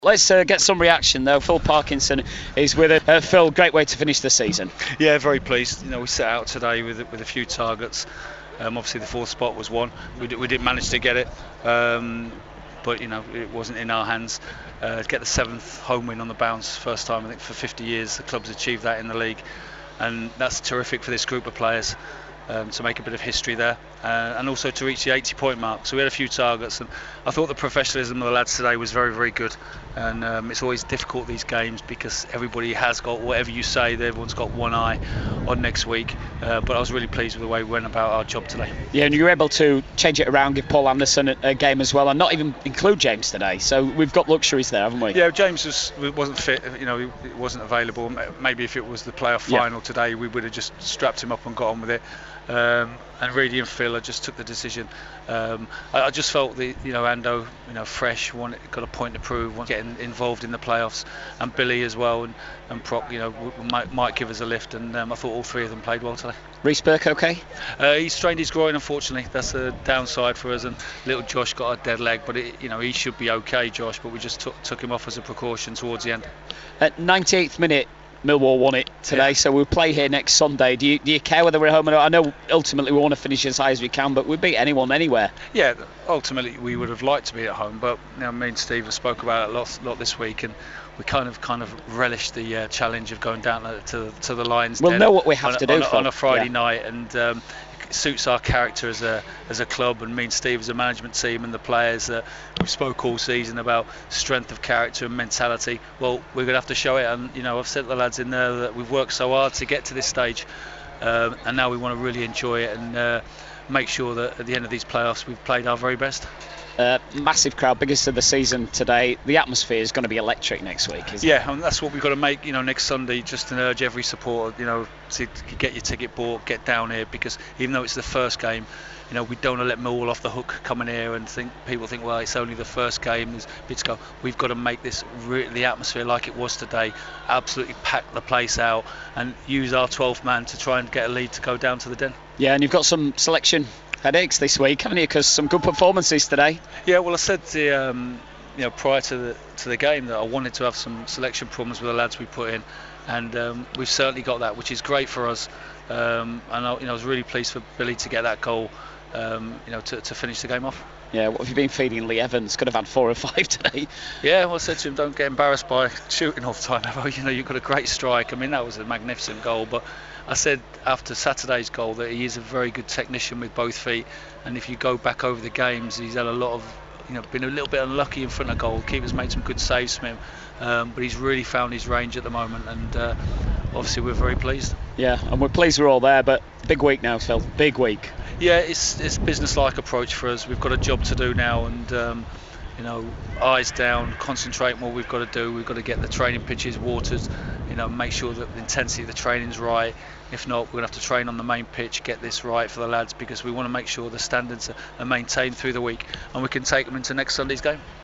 Let's get some reaction though. Phil Parkinson is with us. Phil, great way to finish the season. Yeah, very pleased. We set out today with a few targets. Obviously the fourth spot was one. We didn't manage to get it, but it wasn't in our hands. To get the seventh home win on the bounce, first time I think for 50 years the club's achieved that in the league, and that's terrific for this group of players. To make a bit of history there, and also to reach the 80-point mark. So we had a few targets, and I thought the professionalism of the lads today was very, very good. And it's always difficult these games because everybody has got, whatever you say, everyone's got one eye on next week. But I was really pleased with the way we went about our job today. Yeah, and you were able to change it around, give Paul Anderson a game as well, and not even include James today. So we've got luxuries there, haven't we? Yeah, James wasn't fit. He wasn't available. Maybe if it was the playoff final today, we would have just strapped him up and got on with it. And Reedy and Phil, I just took the decision. I just felt Ando, fresh, got a point to prove, getting involved in the playoffs, and Billy as well, and Proc, might give us a lift. And I thought all three of them played well today. Reece Burke okay? He strained his groin, unfortunately. That's a downside for us. And little Josh got a dead leg, but he should be okay, Josh. But we just took him off as a precaution towards the end. At 98th minute. Millwall won it today, so we'll play here next Sunday. Do you care whether we're at home or not? I know ultimately we want to finish as high as we can, but we beat anyone anywhere. Yeah, ultimately we would have liked to be at home, but me and Steve have spoke about it a lot this week, and we kind of relish the challenge of going down to the Lions. We'll know what we have to do on a Friday night, and suits our character as a club, and me and Steve as a management team, and the players that we spoke all season about strength of character and mentality. Well, we're going to have to show it, and I've said to the lads in there that we've worked so hard to get to this stage, and now we want to really enjoy it and make sure that at the end of these playoffs we've played our very best. Massive crowd, biggest of the season today. The atmosphere is going to be electric next week, isn't it? Yeah, and that's what we've got to make, next Sunday, just to urge every supporter, to get your ticket bought, get down here, because even though it's the first game, we don't want to let Millwall off the hook coming here and people think, well, it's only the first game, there's bits to go. We've got to make this the atmosphere like it was today, absolutely pack the place out and use our 12th man to try and get a lead to go down to the Den. Yeah, and you've got some selection headaches this week, haven't you? Because some good performances today. Yeah, well, I said prior to the game that I wanted to have some selection problems with the lads we put in, and we've certainly got that, which is great for us. And I was really pleased for Billy to get that goal, to finish the game off. Yeah, what have you been feeding Lee Evans? Could have had 4 or 5 today. Yeah, well, I said to him, don't get embarrassed by shooting all the time. You've got a great strike. I mean, that was a magnificent goal. But I said after Saturday's goal that he is a very good technician with both feet. And if you go back over the games, he's had a lot of, been a little bit unlucky in front of goal. Keeper's made some good saves from him. But he's really found his range at the moment. And obviously we're very pleased. Yeah, and we're pleased we're all there. But big week now, Phil. Big week. Yeah, it's business-like approach for us. We've got a job to do now, and eyes down, concentrate on what we've got to do. We've got to get the training pitches watered, make sure that the intensity of the training's right. If not, we're going to have to train on the main pitch, get this right for the lads, because we want to make sure the standards are maintained through the week, and we can take them into next Sunday's game.